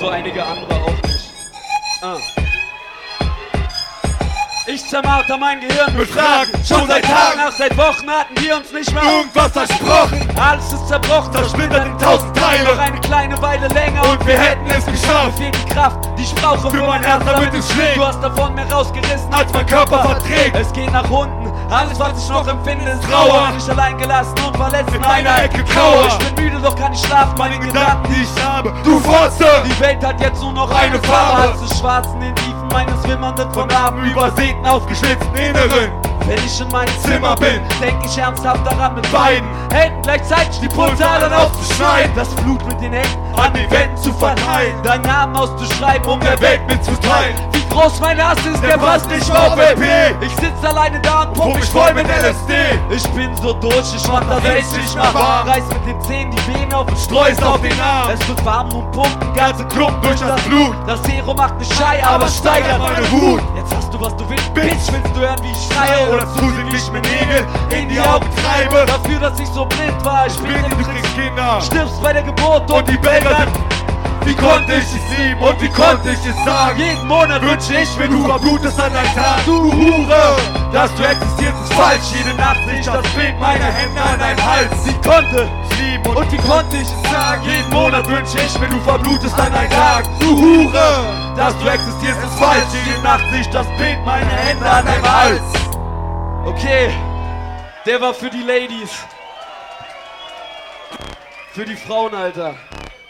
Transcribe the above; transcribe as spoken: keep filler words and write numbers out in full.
so einige andere auch nicht. Ah. Ich zermarter mein Gehirn mit Fragen, schon seit Tagen, ach seit Wochen hatten wir uns nicht mehr irgendwas versprochen. Alles ist zerbrochen, zersplittert in tausend Teile. Noch eine kleine Weile länger und wir hätten es geschafft. Mir fehlt die Kraft, die ich brauche für mein Herz, damit es schlägt. Du hast davon mehr rausgerissen, als mein Körper verträgt. Es geht nach unten, alles was ich noch empfinde ist Trauer. Bin ich allein gelassen und verletzt in einer Ecke Trauer. Ich bin müde, doch kann ich schlafen, meine Gedanken, die ich habe. Du Fotze! Die Welt hat jetzt nur noch eine Farbe. Als des Schwarzen in Tiefen meines wimmernden von Abend übersäten, aufgeschlitzten Inneren. Wenn ich in meinem Zimmer bin, denk ich ernsthaft daran, mit beiden Händen gleichzeitig die Pulsadern aufzuschneiden, das Blut mit den Händen an den Wänden zu verteilen, deinen Namen auszuschreiben, um der Welt mitzuteilen. Wie groß mein Hass ist, der passt nicht auf L P. Ich sitz alleine da und pump mich voll mit L S D. Ich bin so durch, ich mach das echt nicht mehr wahr. Reiß mit den Zähnen die Venen auf und streust auf den Arm. Es wird warm und pumpen ganze Klumpen durch das Blut. Das Serum macht nicht Schei, aber steigert meine Wut. Jetzt hast du was du willst, Bitch, willst du hören wie ich schreie? Oder zusätzlich mit Nägel in die Augen treibe. Dafür, dass ich so blind war, ich bin du kriegst Kinder, stirbst bei der Geburt und, und die Belger sind. Wie konnte ich es lieben und wie konnte ich es sagen? Jeden Monat wünsche ich, wenn du verblutest an deinem Tag. Du Hure, dass du existierst ist falsch. Jede Nacht sehe ich das Bild meiner Hände an deinem Hals. Sie konnte ich lieben und, und wie konnte ich es sagen? Jeden Monat wünsche ich, wenn du verblutest an deinem Tag. Du Hure, dass du existierst ist falsch. Jede Nacht sehe ich das Bild meiner Hände an deinem Hals. Okay, der war für die Ladies. Für die Frauen, Alter.